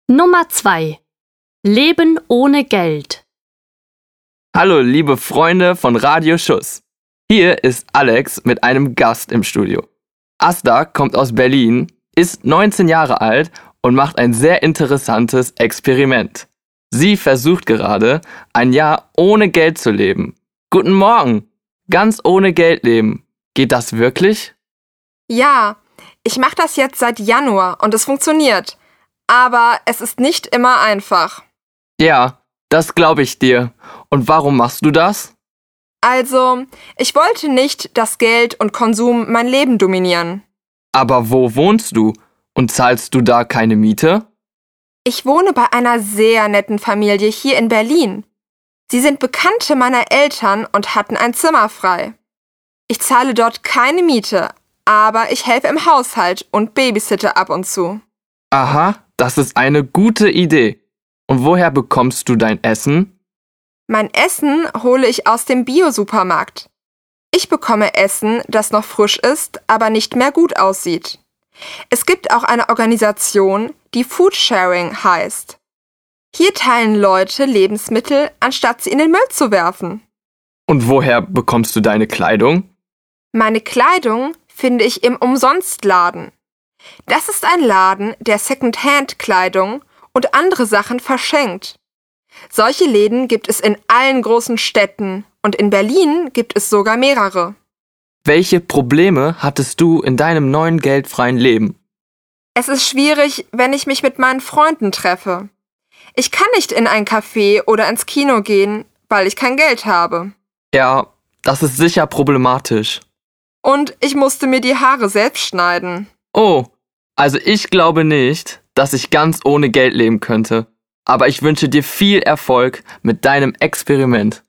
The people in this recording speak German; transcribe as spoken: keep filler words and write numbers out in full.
Nummer zwei. Leben ohne Geld. Hallo liebe Freunde von Radio Schuss. Hier ist Alex mit einem Gast im Studio. Asta kommt aus Berlin, ist neunzehn Jahre alt und macht ein sehr interessantes Experiment. Sie versucht gerade, ein Jahr ohne Geld zu leben. Guten Morgen! Ganz ohne Geld leben. Geht das wirklich? Ja, ich mache das jetzt seit Januar und es funktioniert. Aber es ist nicht immer einfach. Ja, das glaube ich dir. Und warum machst du das? Also, ich wollte nicht, dass Geld und Konsum mein Leben dominieren. Aber wo wohnst du? Und zahlst du da keine Miete? Ich wohne bei einer sehr netten Familie hier in Berlin. Sie sind Bekannte meiner Eltern und hatten ein Zimmer frei. Ich zahle dort keine Miete, aber ich helfe im Haushalt und babysitte ab und zu. Aha, das ist eine gute Idee. Und woher bekommst du dein Essen? Mein Essen hole ich aus dem Bio-Supermarkt. Ich bekomme Essen, das noch frisch ist, aber nicht mehr gut aussieht. Es gibt auch eine Organisation, die Foodsharing heißt. Hier teilen Leute Lebensmittel, anstatt sie in den Müll zu werfen. Und woher bekommst du deine Kleidung? Meine Kleidung finde ich im Umsonstladen. Das ist ein Laden, der Secondhand-Kleidung und andere Sachen verschenkt. Solche Läden gibt es in allen großen Städten und in Berlin gibt es sogar mehrere. Welche Probleme hattest du in deinem neuen geldfreien Leben? Es ist schwierig, wenn ich mich mit meinen Freunden treffe. Ich kann nicht in ein Café oder ins Kino gehen, weil ich kein Geld habe. Ja, das ist sicher problematisch. Und ich musste mir die Haare selbst schneiden. Oh, also ich glaube nicht, dass ich ganz ohne Geld leben könnte. Aber ich wünsche dir viel Erfolg mit deinem Experiment.